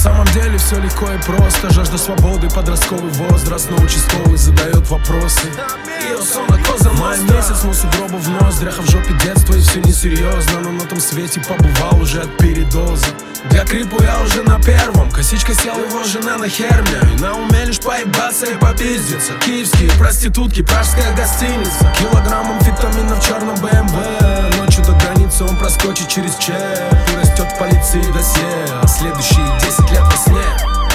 самом деле все легко и просто. Жажда свободы, подростковый возраст, но участковый задает вопросы. Май месяц, но сугробы в ноздрях, а в жопе детство и все несерьезно. Но на том свете побывал уже от передоза. Для клипа я уже на первом. Косичка сел его жена на херня. И на уме лишь поебаться и попиздиться. Киевские проститутки, пражская гостиница. Килограмм амфетамина в черном БМВ. Ночью до границы он проскочит через чек. И растет в полиции досье. А следующие 10 лет во сне.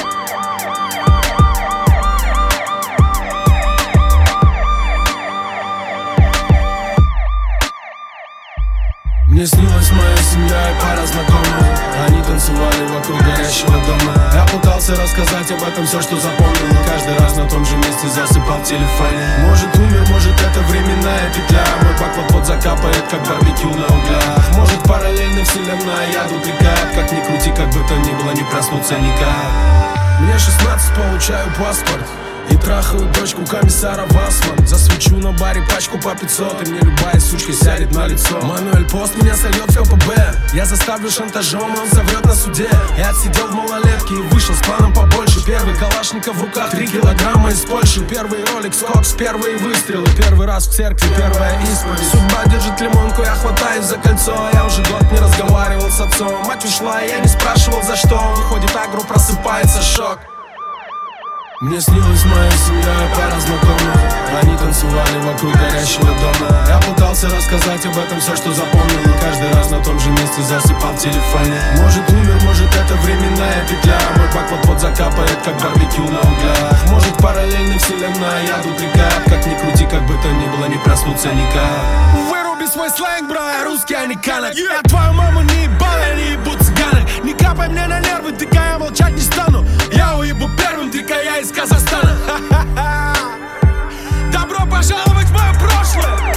Мне снилась моя семья и пара знакомых. Они танцевали вокруг горящего дома. Я пытался рассказать об этом все, что запомнил, но каждый раз на том же месте засыпал в телефоне. Может умер, может это временная петля. Мой бак вот-вот закапает, как барбекю на углях. Может параллельно вселенная, я тут рекат. Как ни крути, как бы то ни было, не проснуться никак. Мне 16, получаю паспорт и трахаю дочку комиссара Васман. Засвечу на баре пачку по 500, и мне любая сучка сядет на лицо. Мануэль Пост меня сольет в КПБ. Я заставлю шантажом, он соврет на суде. Я отсидел в малолетке и вышел с планом побольше. Первый калашников в руках, 3 килограмма из Польши. Первый ролик Кокс, первые выстрелы. Первый раз в церкви, первая исповедь. Судьба держит лимонку, я хватаюсь за кольцо. Я уже год не разговаривал с отцом. Мать ушла, я не спрашивал за что. Выходит агро, просыпается шок. Мне снилась моя семья и пара знакомых. Они танцевали вокруг горящего дома. Я пытался рассказать об этом все, что запомнил, но каждый раз на том же месте засыпал в телефоне. Может умер, может это временная петля. Мой бак вот-вот закапает, как барбекю на углях. Может параллельно вселенная, я тут рекат. Как ни крути, как бы то ни было, не проснуться никак. Выруби свой сленг, бро, я русский, а не канок. Я твою маму не ебал, я не ебу цыганок. Не капай мне на нервы, ты я молчать не стану. Я уебу первым, ты я из Казахстана. Добро пожаловать в мое прошлое.